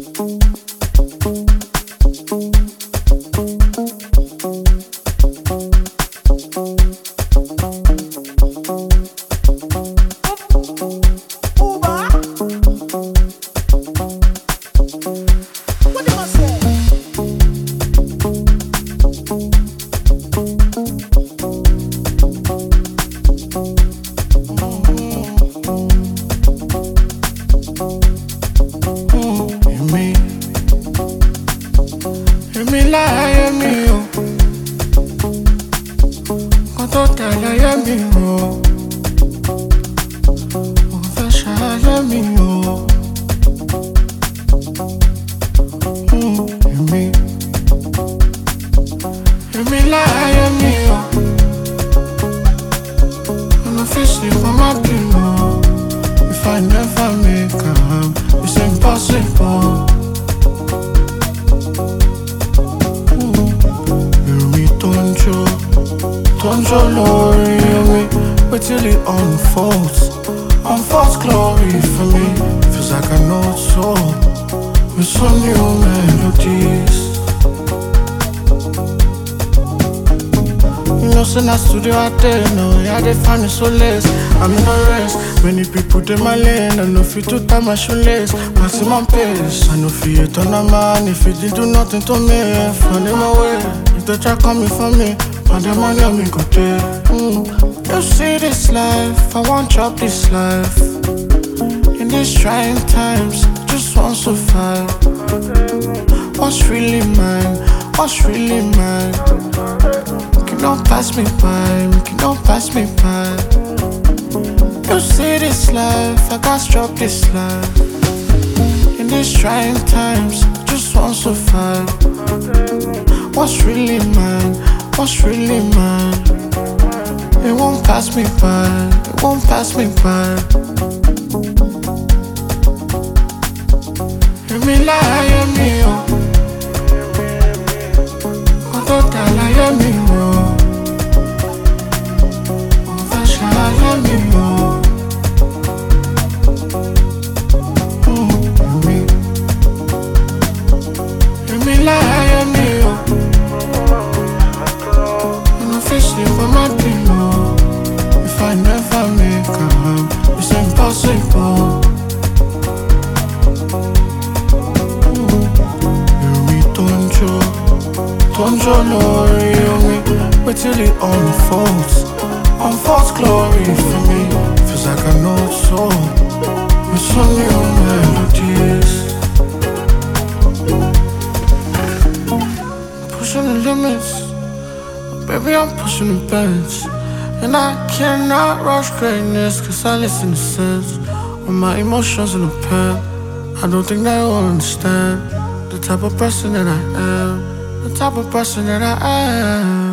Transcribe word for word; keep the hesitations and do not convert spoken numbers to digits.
Solace, I'm in a race. Many people in my lane, I know fit to tie my shoelace. Maximum pace, I know fit on a man. If you did do nothing to me, find them away. If they try coming for me, find them money on me go pay. Mm. You see this life, I want chop this life. In these trying times, just want to survive. What's really mine? What's really mine? Don't pass me by, make it don't pass me by. You see this life, I got struck this life. In these trying times, I just want to survive. What's really mine, what's really mine? It won't pass me by, it won't pass me by. Hear me lie, hear me oh. Although that I hear me oh. Hear me, oh. Mm, hear me. Hear me lie, hear me, oh. And I feel sleep on my pillow. If I never make up, it's impossible. Mm. Hear me, tonjo, tonjo, no, hear me. Wait till it unfolds. On false glory for me, feels like I know it's so. With some new melodies, pushing the limits, baby I'm pushing the bench. And I cannot rush greatness, cause I listen to sense. When my emotions in a pen, I don't think they will understand the type of person that I am, the type of person that I am.